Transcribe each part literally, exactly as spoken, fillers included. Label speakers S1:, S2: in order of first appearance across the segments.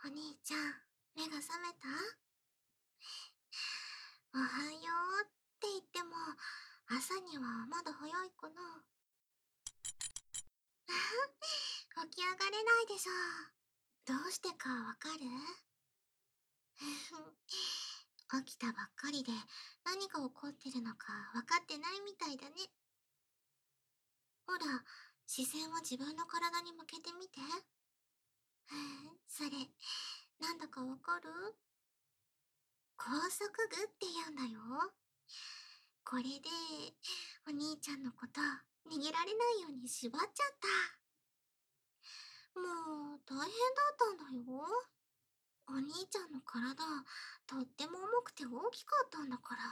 S1: お兄ちゃん、目が覚めた？おはようって言っても、朝にはまだ早いかな。起き上がれないでしょ。どうしてかわかる？起きたばっかりで何が起こってるのか分かってないみたいだね。ほら、視線を自分の体に向けてみて。それ、なんだかわかる？高速具って言うんだよ。これで、お兄ちゃんのこと逃げられないように縛っちゃった。もう、大変だったんだよ。お兄ちゃんの体、とっても重くて大きかったんだから。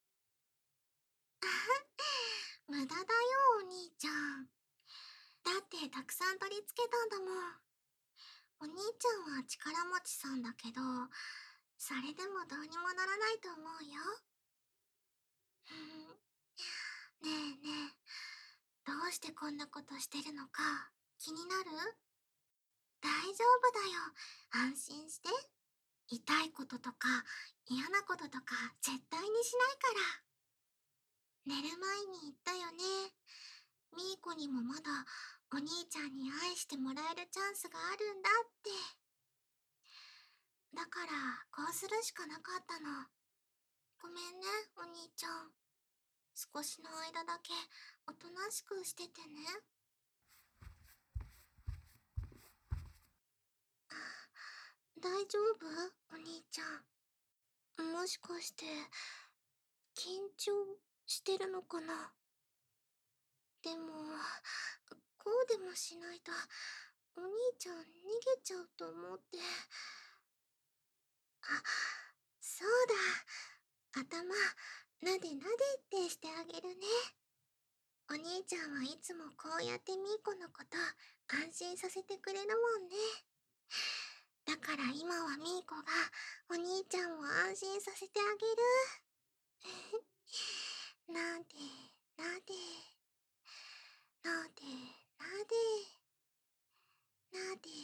S1: 無駄だよ、お兄ちゃん。だってたくさん取り付けたんだもん。お兄ちゃんは力持ちさんだけど、それでもどうにもならないと思うよ。ねえねえ、どうしてこんなことしてるのか気になる？大丈夫だよ。安心して。痛いこととか嫌なこととか絶対にしないから。寝る前に言ったよね。ミーコにもまだお兄ちゃんに愛してもらえるチャンスがあるんだって。だからこうするしかなかったの。ごめんね、お兄ちゃん。少しの間だけおとなしくしててね。大丈夫？お兄ちゃん。もしかして緊張してるのかな？でもこうでもしないとお兄ちゃん逃げちゃうと思って。あ、そうだ。頭なでなでってしてあげるね。お兄ちゃんはいつもこうやってミーコのこと安心させてくれるもんね。だから今はミーコがお兄ちゃんを安心させてあげる。なでなでなでなでなでなで。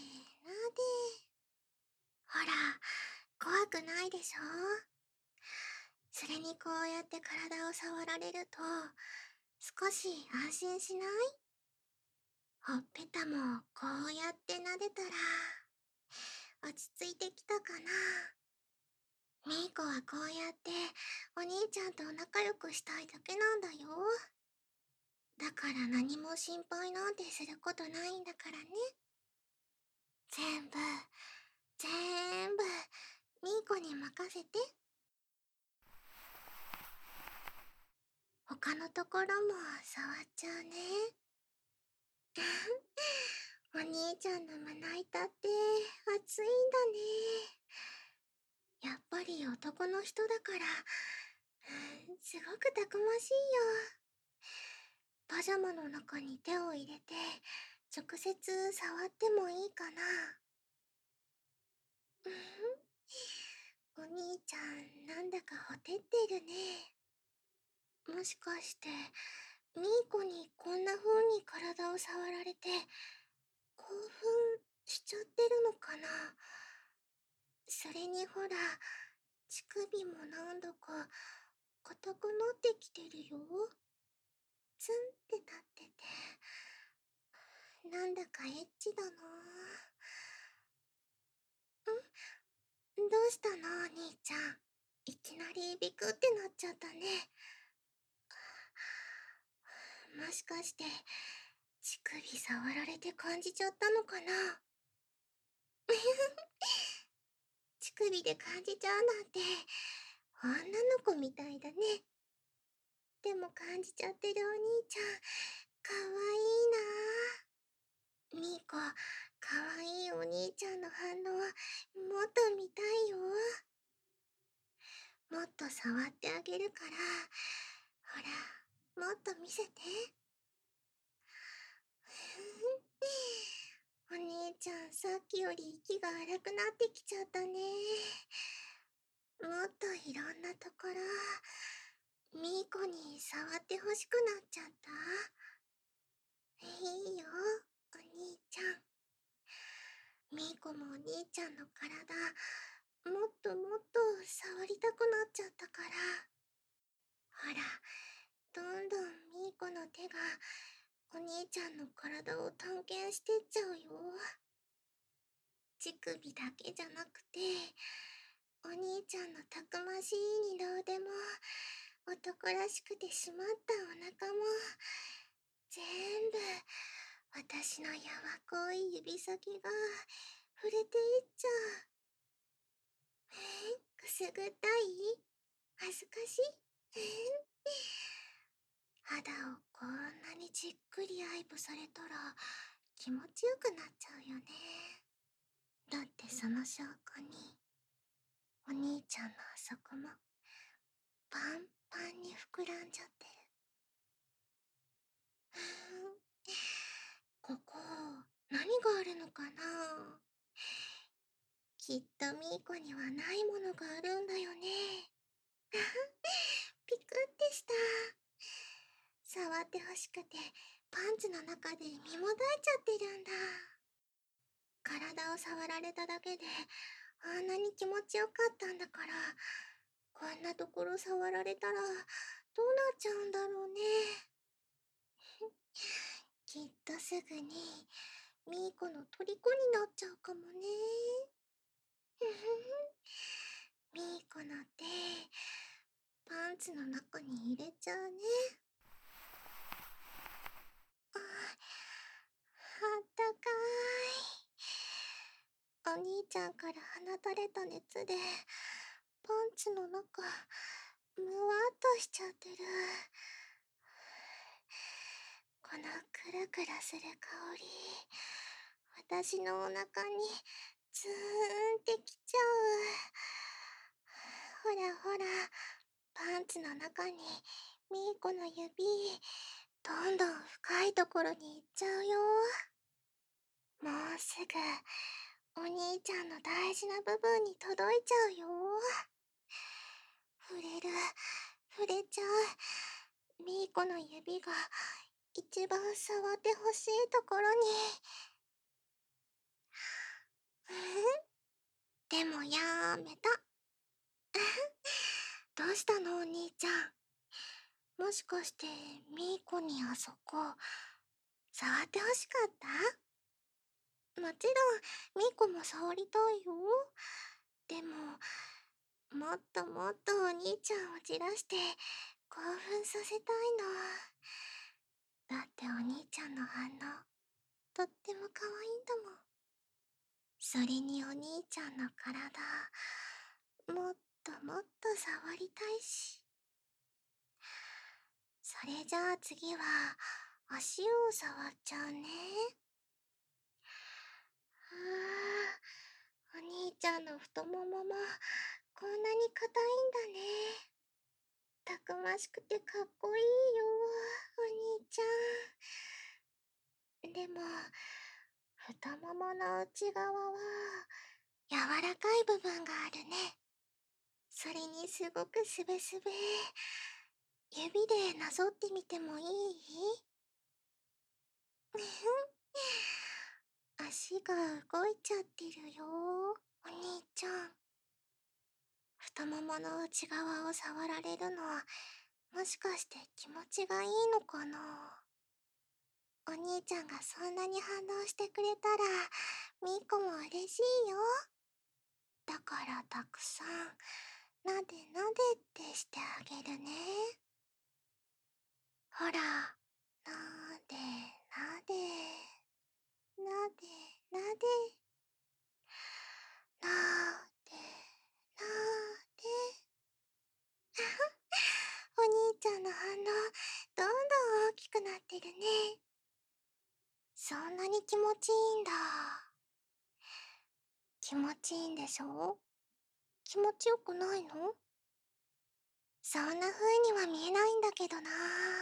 S1: ほら、怖くないでしょ？それにこうやって体を触られると少し安心しない？ほっぺたもこうやって撫でたら落ち着いてきたかな？ミーコはこうやってお兄ちゃんと仲良くしたいだけなんだよ。だから何も心配なんてすることないんだからね。全部、全部、ミーコに任せて。他のところも触っちゃうね。お兄ちゃんの胸板って熱いんだね。やっぱり男の人だから、すごくたくましいよ。パジャマの中に手を入れて直接触ってもいいかな？お兄ちゃんなんだかほてってるね。もしかしてミーコにこんな風に体を触られて興奮しちゃってるのかな？それにほら、乳首もなんだか硬くなってきてるよ。ツンって立ってて、なんだかエッチだな。ん？どうしたのお兄ちゃん。いきなりビクってなっちゃったね。もしかして乳首触られて感じちゃったのかな？乳首で感じちゃうなんて女の子みたいだね。でも感じちゃってるお兄ちゃんかわいいな。ミーコ、かわいいお兄ちゃんの反応もっと見たいよ。もっと触ってあげるから、ほら、もっと見せて。お兄ちゃんさっきより息が荒くなってきちゃったね。もっといろんなところミーコに触ってほしくなっちゃった？いいよ、お兄ちゃん。ミーコもお兄ちゃんの体、もっともっと触りたくなっちゃったから。ほら、どんどんミーコの手がお兄ちゃんの体を探検してっちゃうよ。乳首だけじゃなくて、お兄ちゃんのたくましい二の腕も、男らしくてしまったお腹も、全部私のやわこい指先が触れていっちゃう。えくすぐったい？恥ずかしい？肌をこんなにじっくり愛撫されたら気持ちよくなっちゃうよね。だってその証拠に、お兄ちゃんのあそこもパンパンに膨らんじゃってる。ここ、何があるのかな？きっとミーコにはないものがあるんだよね。ピクってした。触ってほしくて、パンツの中で身もだえちゃってるんだ。体を触られただけで、あんなに気持ちよかったんだから、こんなところ触られたら、どうなっちゃうんだろうね。きっとすぐに、ミーコの虜になっちゃうかもね。ミーコの手、パンツの中に入れちゃうね。あ、あったかい。お兄ちゃんから放たれた熱で、パンツの中、むわっとしちゃってる。このクラクラする香り、私のお腹にズーンってきちゃう。ほらほら、パンツの中にミーコの指、どんどん深いところに行っちゃうよ。もうすぐ、お兄ちゃんの大事な部分に届いちゃうよ。触れる、触れちゃう。ミーコの指が一番触ってほしいところに。でもやめた。どうしたのお兄ちゃん。もしかしてミーコにあそこ触ってほしかった？もちろんミーコも触りたいよ。でももっともっとお兄ちゃんをじらして興奮させたいの。だってお兄ちゃんの反応とっても可愛いんだもん。それにお兄ちゃんの体もっともっと触りたいし。それじゃあ次は足を触っちゃうね。あー、お兄ちゃんの太もももこんなに硬いんだね。たくましくてかっこいいよ、お兄ちゃん。でも、太ももの内側は柔らかい部分があるね。それにすごくすべすべ。指でなぞってみてもいい？足が動いちゃってるよ、お兄ちゃん。太ももの内側を触られるのは、もしかして気持ちがいいのかな？お兄ちゃんがそんなに反応してくれたら、みーこも嬉しいよ。だからたくさん、なでなでってしてあげるね。ほら、なでなで、なでなで、なでなで。お兄ちゃんの反応、どんどん大きくなってるね。そんなに気持ちいいんだ。気持ちいいんでしょ？気持ちよくないの？そんな風には見えないんだけどな。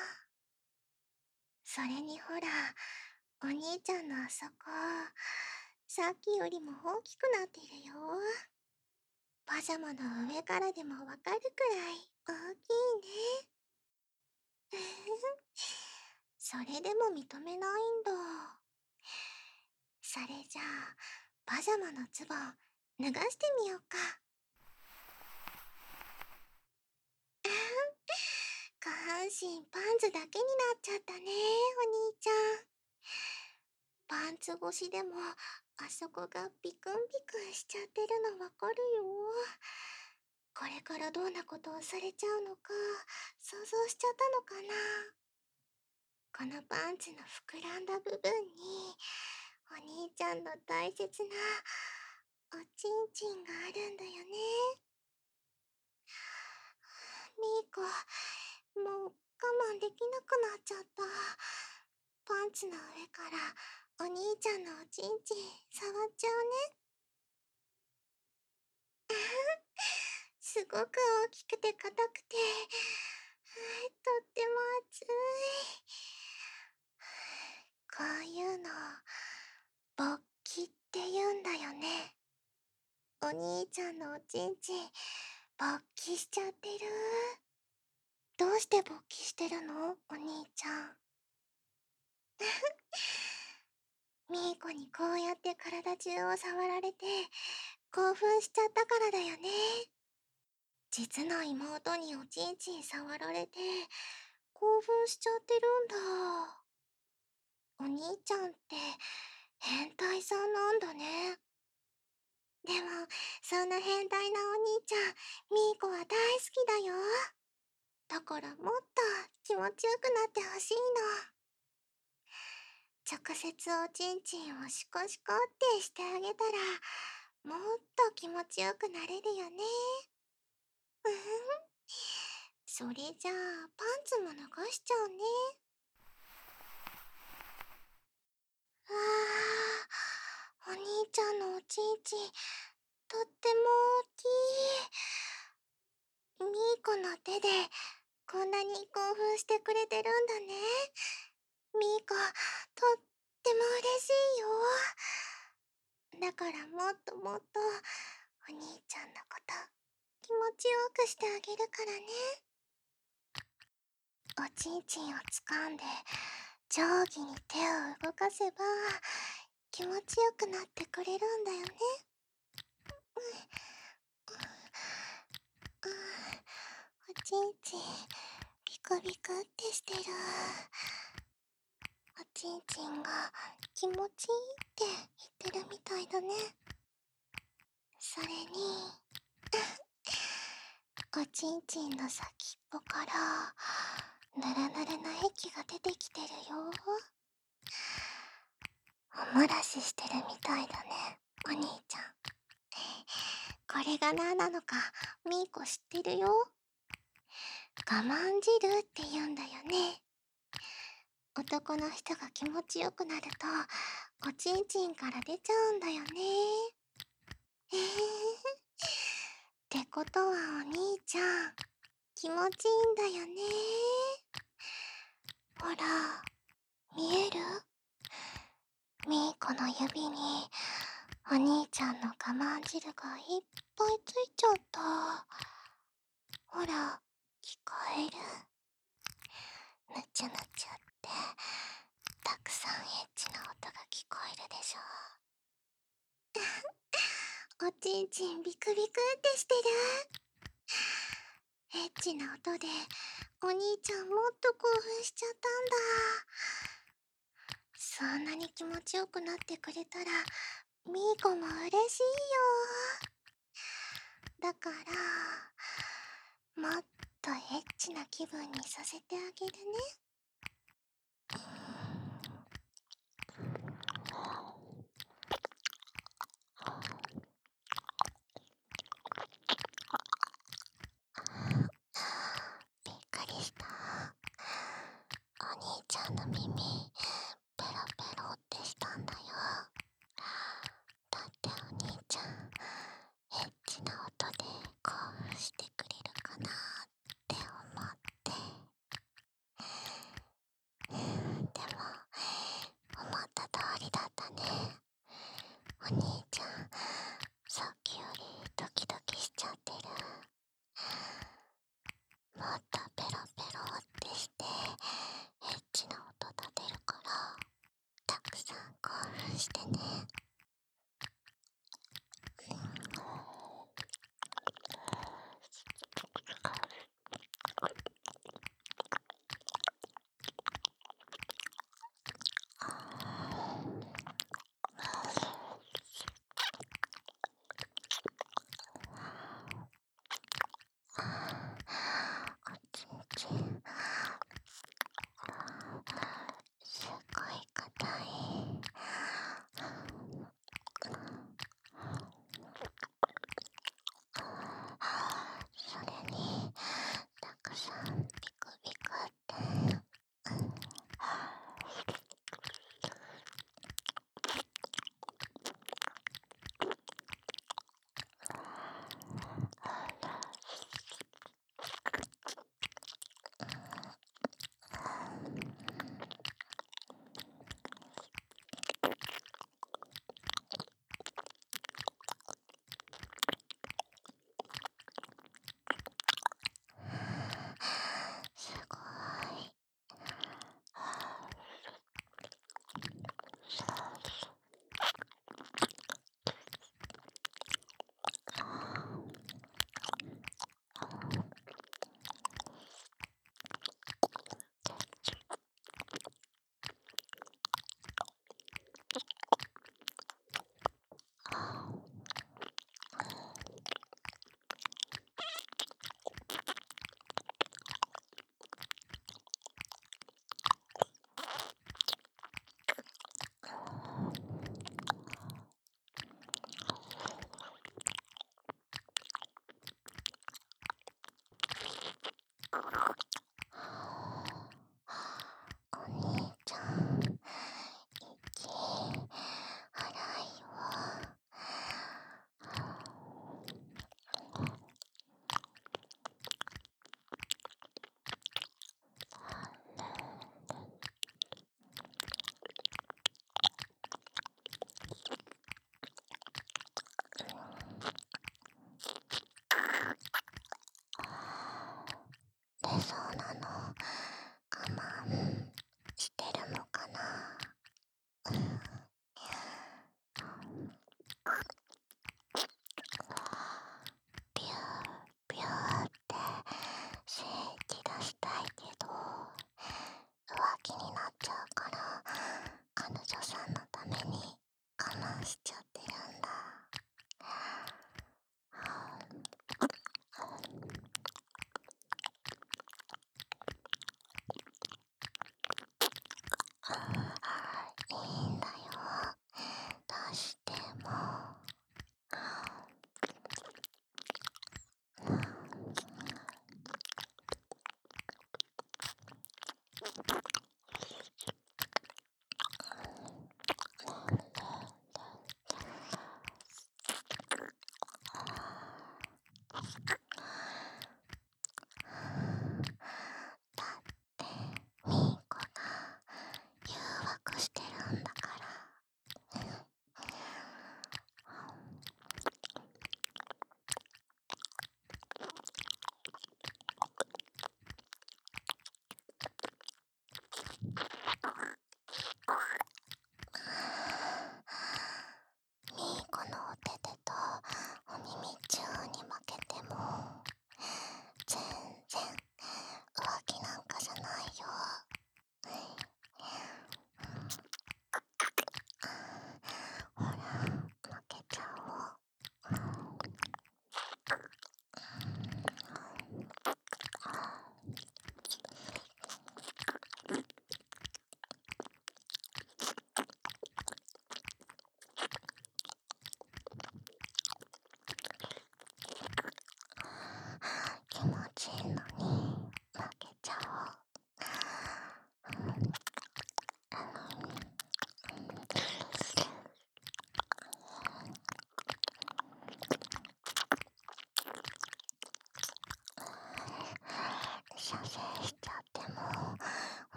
S1: それにほら、お兄ちゃんのあそこ、さっきよりも大きくなってるよ。パジャマの上からでもわかるくらい大きいね。それでも認めないんだ。それじゃあ、 パジャマのズボン脱がしてみようか。下半身パンツだけになっちゃったね、お兄ちゃん。パンツ越しでもあそこがビクンビクンしちゃってるのわかるよ。これからどんなことをされちゃうのか想像しちゃったのかな。このパンツの膨らんだ部分にお兄ちゃんの大切なおちんちんがあるんだよね。ミーコ、もう我慢できなくなっちゃった。パンツの上からお兄ちゃんのおちんちん触っちゃうね。すごく大きくて硬くて、とっても熱い。こういうの、勃起って言うんだよね。お兄ちゃんのおちんちん、勃起しちゃってる。どうして勃起してるのお兄ちゃん。ミーコにこうやって体中を触られて興奮しちゃったからだよね。実の妹におちんちん触られて興奮しちゃってるんだ。お兄ちゃんって変態さんなんだね。でもそんな変態なお兄ちゃんミーコは大好きだよ。だからもっと気持ちよくなってほしいの。直接おちんちんをシコシコってしてあげたらもっと気持ちよくなれるよね。うん。それじゃあパンツも脱がしちゃうね。わあ、お兄ちゃんのおちんちんとっても大きい。ミーコの手でこんなに興奮してくれてるんだね。ミーコ、とっても嬉しいよ。だからもっともっとお兄ちゃんのこと気持ちよくしてあげるからね。おちんちんを掴んで定規に手を動かせば気持ちよくなってくれるんだよね。うん、おちんちんビクビクってしてる。おちんちんが気持ちいいって言ってるみたいだね。それにおちんちんの先っぽからぬるぬるの液が出てきてるよ。おもらししてるみたいだね、お兄ちゃん。これが何なのかミーコ知ってるよ。我慢汁って言うんだよね。男の人が気持ちよくなるとおちんちんから出ちゃうんだよね。えー、ってことはお兄ちゃん気持ちいいんだよね。ほら見える？ミーコの指にお兄ちゃんの我慢汁がいっぱいついちゃった。ほら聞こえる？ぬちゅぬちゅってたくさんエッチな音が聞こえるでしょ。おちんちんビクビクってしてる。エッチな音でお兄ちゃんもっと興奮しちゃったんだ。そんなに気持ちよくなってくれたらミーコも嬉しいよ。だからもっとエッチな気分にさせてあげるね。びっくりした。お兄ちゃんの耳ペロペロってしたんだよ。だってお兄ちゃんエッチな音で興奮してくれるかなって思って。でも思った通りだったね。お兄ちゃんさっきよりドキドキしちゃってる。もっとペロペロってしてエッチな音立てるからたくさん興奮してね。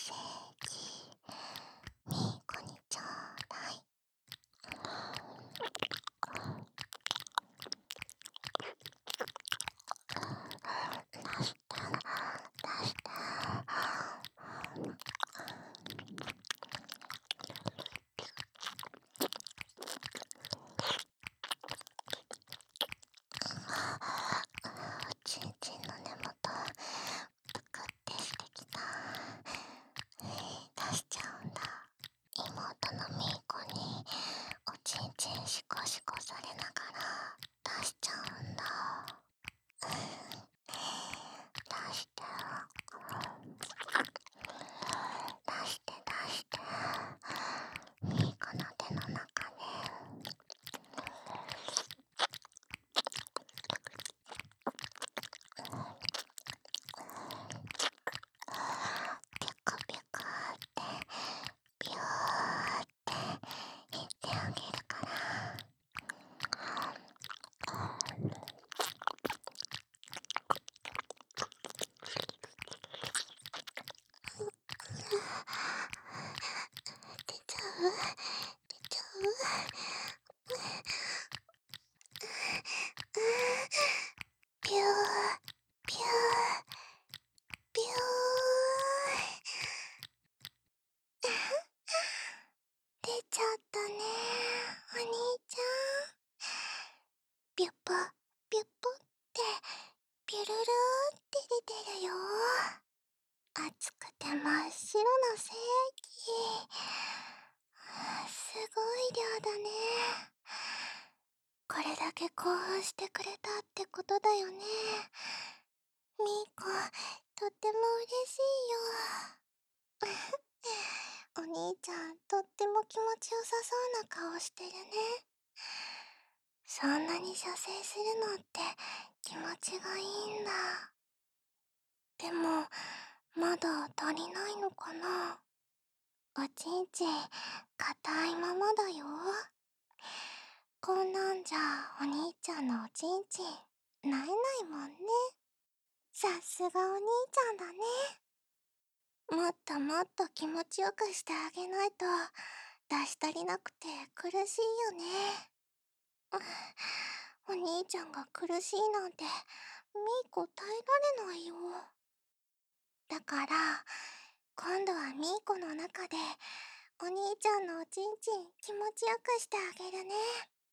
S1: 正義、みーこにちょうだい。出して、出して。おちんちんの根元、ぷくってしてきた。出しちゃうんだ。妹のみーこにおちんちんシコシコされながら出しちゃうんだ。出して、出して出して。みーこの手の中でピクピクってビューって言ってあげるから。出ちゃう出ちゃうピューピューピュー出ちゃったね、お兄ちゃん。ピュッポピュッポってピュルルーって出てるよ。熱くて真っ白な正義。すごい量だね。これだけ興奮してくれたってことだよね。みーこ、とっても嬉しいよ。お兄ちゃん、とっても気持ちよさそうな顔してるね。そんなに射精するのって気持ちがいいんだ。でも、まだ足りないのかな。おちんちん、硬いままだよ。こんなんじゃお兄ちゃんのおちんちん、なえないもんね。さすがお兄ちゃんだね。もっともっと気持ちよくしてあげないと出し足りなくて苦しいよね。お兄ちゃんが苦しいなんてみーこ耐えられないよ。だから今度はみーこの中でお兄ちゃんのおちんちん気持ちよくしてあげるね。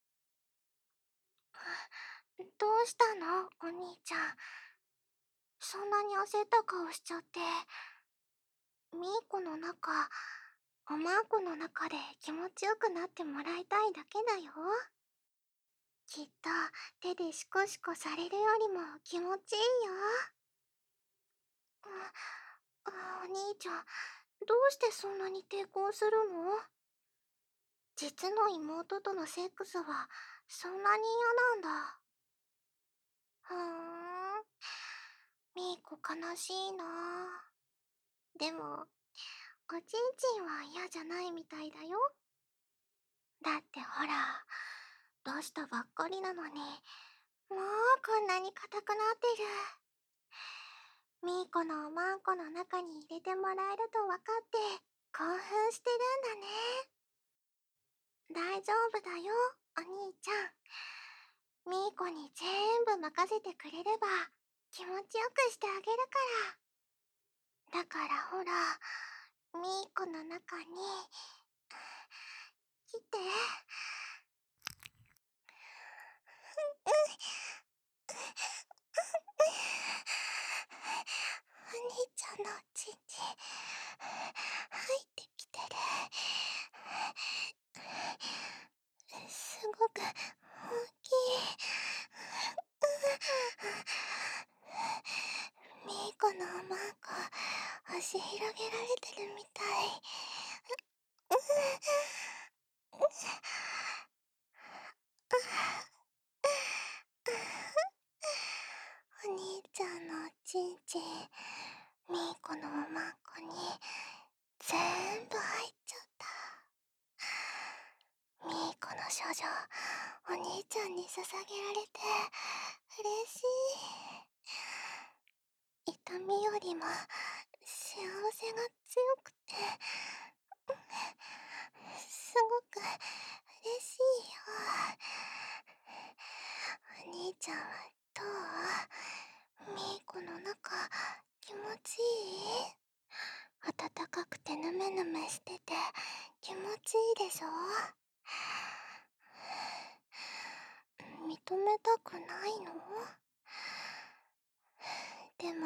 S1: どうしたのお兄ちゃん。そんなに焦った顔しちゃって。みーこの中、おまんこの中で気持ちよくなってもらいたいだけだよ。きっと手でシコシコされるよりも気持ちいいよ。あ、お兄ちゃん、どうしてそんなに抵抗するの？実の妹とのセックスはそんなに嫌なんだ。ふーん、みーこ悲しいな。でも、おちんちんは嫌じゃないみたいだよ。だってほら、出したばっかりなのに、もうこんなに硬くなってる。みーこのおまんこの中に入れてもらえると分かって興奮してるんだね。大丈夫だよ、お兄ちゃん。みーこに全部任せてくれれば気持ちよくしてあげるから。だからほら、みーこの中に来て。お兄ちゃんのおちんちん入ってきてる。すごく大きい。みーこのおまんこ足広げられてるみたい。お兄ちゃんのおちんちん、みーこのおまんこに全部入っちゃった。みーこの処女、お兄ちゃんに捧げられて嬉しい。痛みよりもす幸せが強くて、すごく嬉しいよ。お兄ちゃんはどう？ミーコの中気持ちいい？暖かくてヌメヌメしてて気持ちいいでしょ？認めたくないの？でも、うん、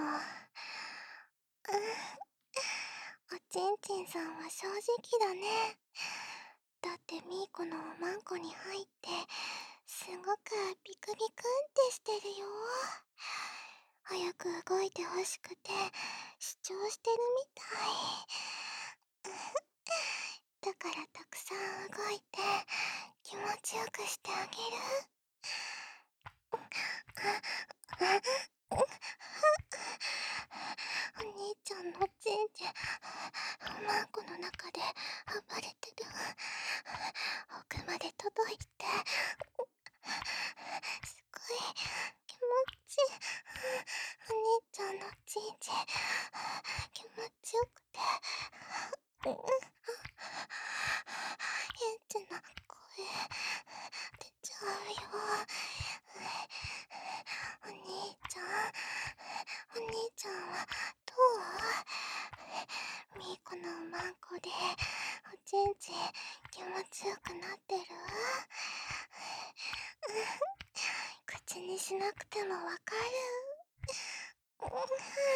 S1: おちんちんさんは正直だね。だってミーコのおまんこに入ってすごくビクビクンってしてるよ。早く動いてほしくて主張してるみたい。だからたくさん動いて気持ちよくしてあげる。お兄ちゃんのちんちんおまんこの中で暴れてる。奥まで届いてすごい気持ちいい。お兄ちゃんのちんちん気持ちよくて、うん、エッチな声出ちゃうよ。お兄ちゃん、お兄ちゃんはどう？ミーコのおまんこでおちんちん気持ちよくなってる？口にしなくてもわかる。うん、だ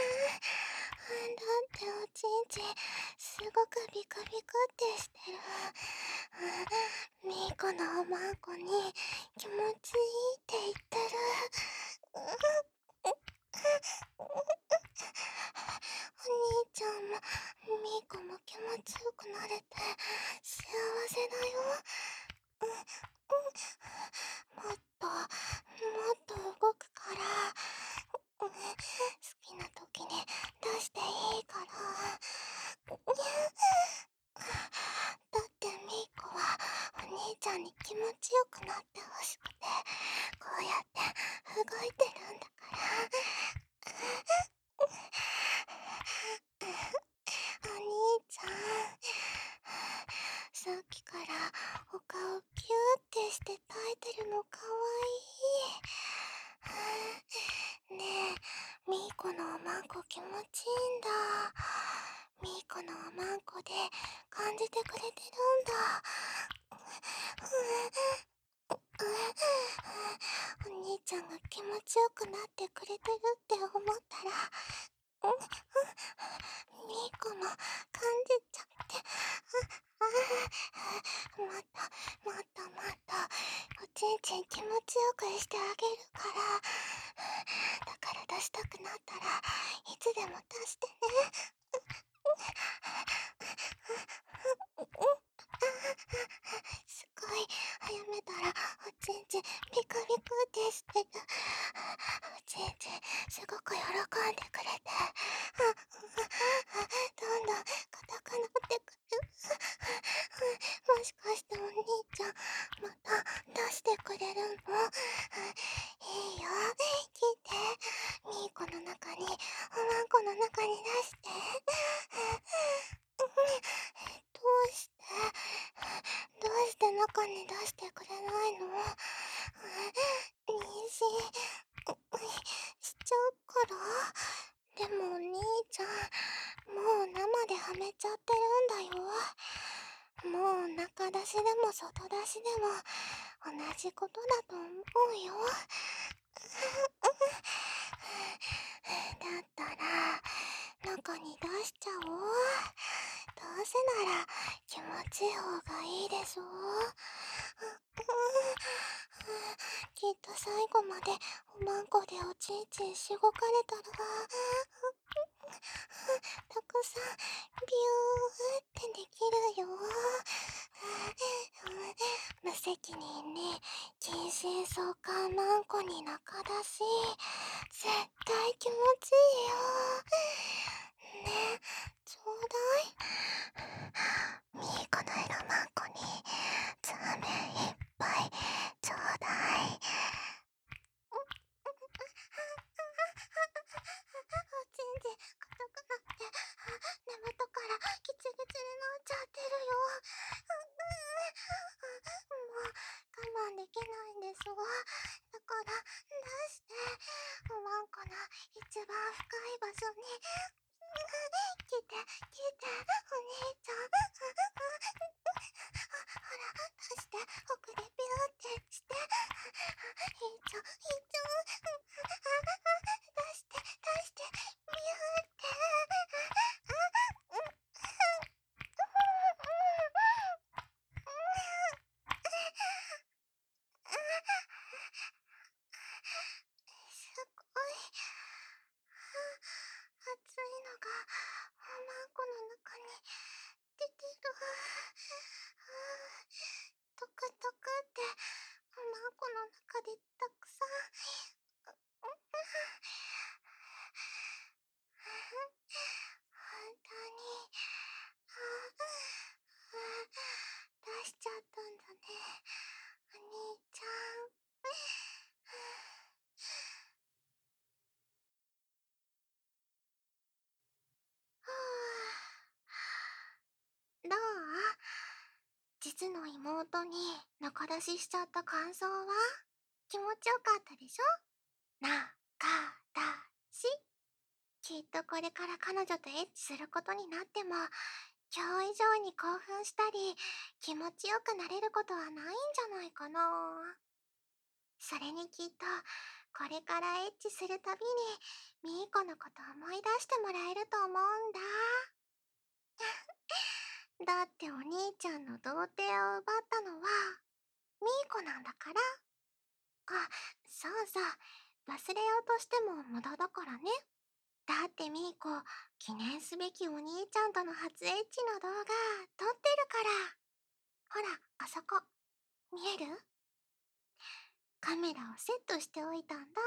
S1: っておちんちんすごくビクビクってしてる。ミーコのおまんこに気持ちいいって言ってる。お兄ちゃんもミーコも気持ちよくなれて幸せだよ。もっともっと動くから、好きな時に出していいから。だってミーコはお兄ちゃんに気持ちよくなってほしくてこうやって動いてるんだから。お兄ちゃん、さっきからお顔キューってして耐えてるのかわいい。ねえ、ミーコのおまんこ気持ちいいんだ。ミーコのおまんこで感じてくれてるんだ。お兄ちゃんが気持ちよくなってくれてるって思ったら、ミーコも感じちゃって、もっともっともっとおちんちん気持ちよくしてあげるから。だから出したくなったらいつでも出してね。すごい早めたらおちんちんピクピクってしてる。おちんちんすごく喜んでくれて、どんどん硬くなってくる。もしかしてお兄ちゃんまた出してくれるの？いいよ、聞いて。ミーコの中におまんこの中に出して。どうしてどうして中に出してくれないの？妊娠しちゃうから。でもお兄ちゃんもう生ではめちゃってるんだよ。もう中出しでも外出しでも同じことだと思うよ。だったら中に出しちゃおう。どうせなら気持ちいい方がいいでしょ。きっと最後までおまんこでおちんちんしごかれたらたくさんビューってできるよ。無責任に近親相関マンコに中出し絶対気持ちいいよ。ねえ、ちょうだい。ミーコの色マンコにザーメンいっぱいちょうだい。おちんちん硬くなってギツギツになっちゃってるよ。もう我慢できないんですわ。だから出して、ワンコの一番深い場所に来て来て、お兄ちゃん。ほら出して、奥でピューってして。いいちゃんいいちゃん。出して出して、ピューって。すごい熱いのがマンコの中に出てる。トクトクってマンコの中でたくさん。本当に出しちゃったんだね、お兄ちゃん。どう？実の妹に仲出ししちゃった感想は？気持ちよかったでしょ？仲出し。きっとこれから彼女とエッチすることになっても、今日以上に興奮したり気持ちよくなれることはないんじゃないかな。それにきっとこれからエッチするたびにミーコのこと思い出してもらえると思うんだ。だってお兄ちゃんの童貞を奪ったのはミーコなんだから。あ、そうそう、忘れようとしても無駄だからね。だってミーコ、記念すべきお兄ちゃんとの初エッチの動画撮ってるから。ほら、あそこ。見える？カメラをセットしておいたんだ。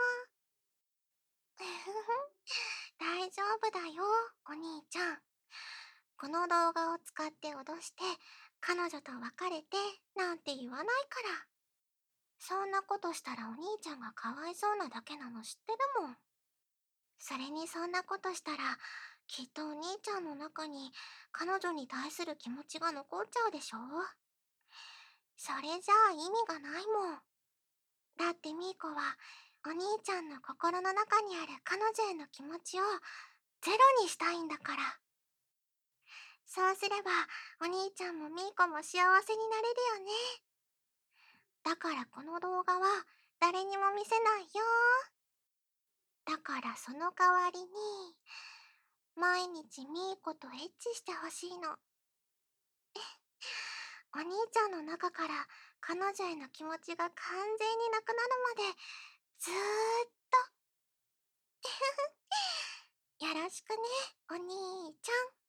S1: 大丈夫だよ、お兄ちゃん。この動画を使って脅して彼女と別れてなんて言わないから。そんなことしたらお兄ちゃんがかわいそうなだけなの知ってるもん。それにそんなことしたらきっとお兄ちゃんの中に彼女に対する気持ちが残っちゃうでしょ。それじゃあ意味がないもん。だってミーコはお兄ちゃんの心の中にある彼女への気持ちをゼロにしたいんだから。そうすればお兄ちゃんもミーコも幸せになれるよね。だからこの動画は誰にも見せないよ。だからその代わりに毎日ミーコとエッチしてほしいの。お兄ちゃんの中から彼女への気持ちが完全になくなるまでずーっと。よろしくね、お兄ちゃん。